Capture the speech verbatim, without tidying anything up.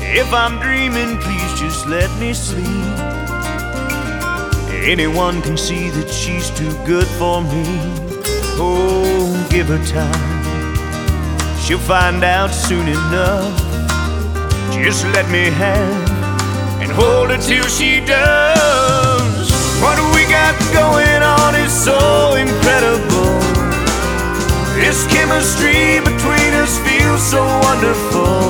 If I'm dreaming, please just let me sleep. Anyone can see that she's too good for me. Oh, give her time, she'll find out soon enough. Just let me have and hold her till she does. What we got going on is so incredible. This chemistry between us feels so wonderful.